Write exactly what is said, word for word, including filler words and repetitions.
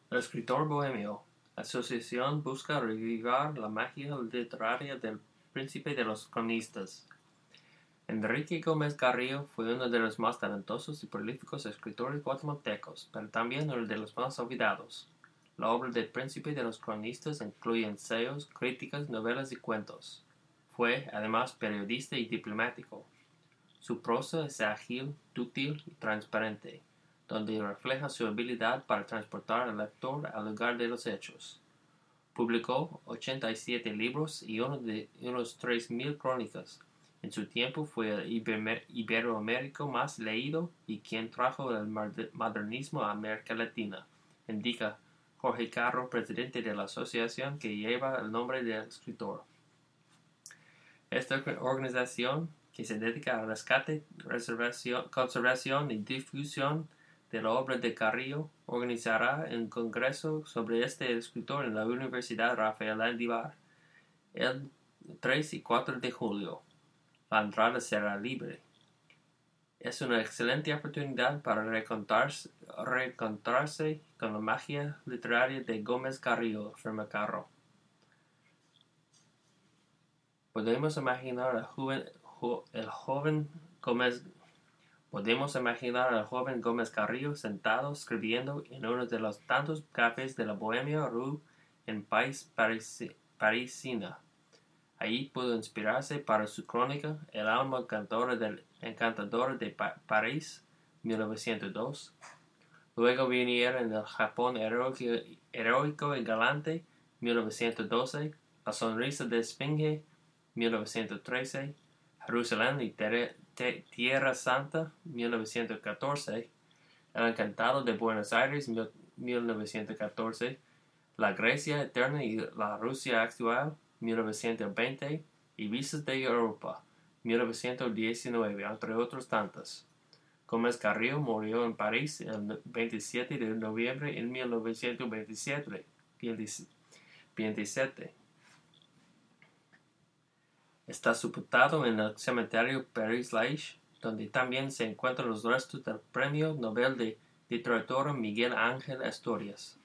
El escritor bohemio. La asociación busca revivir la magia literaria del príncipe de los cronistas. Enrique Gómez Carrillo fue uno de los más talentosos y prolíficos escritores guatemaltecos, pero también uno de los más olvidados. La obra del príncipe de los cronistas incluye ensayos, críticas, novelas y cuentos. Fue, además, periodista y diplomático. Su prosa es ágil, dúctil y transparente, donde refleja su habilidad para transportar al lector al lugar de los hechos. Publicó ochenta y siete libros y uno de unos tres mil crónicas. En su tiempo fue el iberoamérico más leído y quien trajo el modernismo a América Latina, indica Jorge Carro, presidente de la asociación que lleva el nombre del escritor. Esta organización, que se dedica al rescate, conservación y difusión de la obra de Carrillo, organizará un congreso sobre este escritor en la Universidad Rafael Aldivar el tres y cuatro de julio. La entrada será libre. Es una excelente oportunidad para reencontrarse, reencontrarse con la magia literaria de Gómez Carrillo, afirma Carro. Podemos imaginar al joven, jo, el joven Gómez Podemos imaginar al joven Gómez Carrillo sentado escribiendo en uno de los tantos cafés de la Bohemia Rue en País Parisi, parisina. Allí pudo inspirarse para su crónica El alma encantadora del encantador de pa París, mil novecientos dos. Luego vinieron El Japón heroico, heroico y galante, mil novecientos doce. La sonrisa de Esfinge, mil novecientos trece. Jerusalén y Tierra Santa, mil novecientos catorce. El encantado de Buenos Aires, mil novecientos catorce. La Grecia eterna y la Rusia actual, mil novecientos veinte, y Vistas de Europa, mil novecientos diecinueve, entre otros tantos. Gómez Carrillo murió en París el veintisiete de noviembre de mil novecientos veintisiete. Está sepultado en el cementerio Père-Lachaise, donde también se encuentran los restos del Premio Nobel de Literatura Miguel Ángel Asturias.